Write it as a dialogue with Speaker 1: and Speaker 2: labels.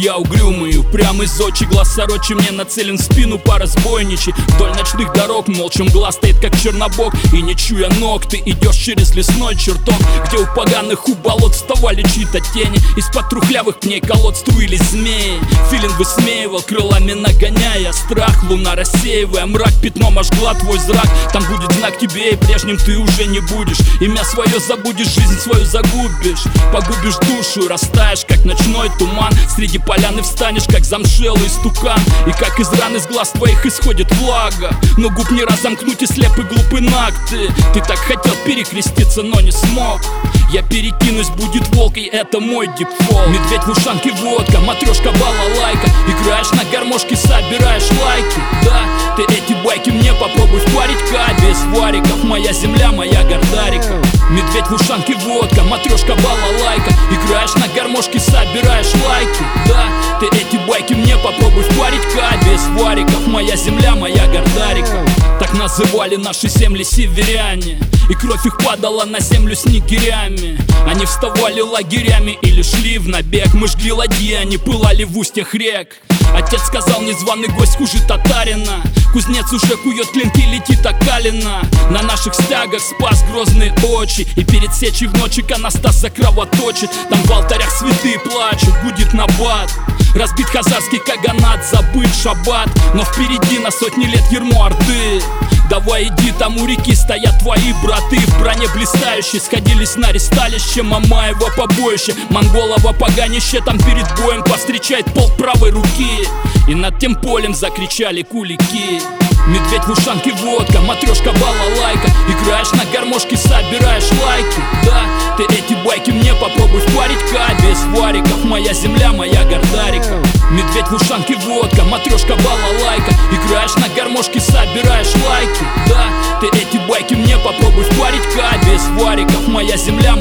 Speaker 1: я угрюмый, упрямый зодчий, глаз сорочий мне нацелен в спину по разбойничьи. Вдоль ночных дорог молча мгла стоит, как чернобог, и не чуя ног, ты идешь через лесной чертог, где у поганых у болот вставали чьи-то тени. Из-под трухлявых пней колод струились змеи. Филин высмеивал, крылами нагоняя страх. Луна рассеивая мрак, пятном ожгла твой зрак. Там будет знак тебе, и прежним ты уже не будешь. Имя свое забудешь, жизнь свою загубишь. Погубишь душу, растаешь, как ночной туман. Среди поляны встанешь, как замшелый стукан. И как из ран из глаз твоих исходит влага, но губ не разомкнуть, и слепый глупый наг ты так хотел перекреститься, но не смог. Я перекинусь, будет волк, и это мой дипфол. Медведь в ушанке, водка, матрешка, балалайка. Играешь на гармошке, собираешь лайки. Да, ты эти байки мне попробуй впарить-ка. Без вариков, моя земля, моя гордарика. Медведь в ушанке, водка, матрешка, балалайка. Играешь на гармошке, собираешь лайки. Да, ты эти байки мне попробуй впарить-ка. Без вариков, моя земля, моя гордарика. Так называли наши земли северяне, и кровь их падала на землю снегирями. Они вставали лагерями или шли в набег. Мы жгли ладьи, они пылали в устьях рек. Отец сказал, незваный гость хуже татарина. Кузнец уже кует клинки, летит окалина. На наших стягах спас грозные очи, и перед сечей в ночи иконостас закровоточит. Там в алтарях святые плачут, гудит набат. Разбит хазарский каганат, забыт шаббат. Но впереди на сотни лет ярмо орды. Давай иди, там у реки стоят твои браты. В броне блистающие сходились на ресталище. Мамаево побоище, монголово поганище. Там перед боем повстречает полк правой руки, и над тем полем закричали кулики. Медведь в ушанке, водка, матрешка, балалайка. Играешь на гармошке, собираешь лайки. Да, ты эти байки мне попробуй впарить-ка. Без вариков, моя земля, моя гордарика. Медведь в ушанке, водка, матрешка, балалайка. Играешь на гармошке, собираешь лайки. Да, ты эти байки мне попробуй впарить-ка. Без вариков, моя земля,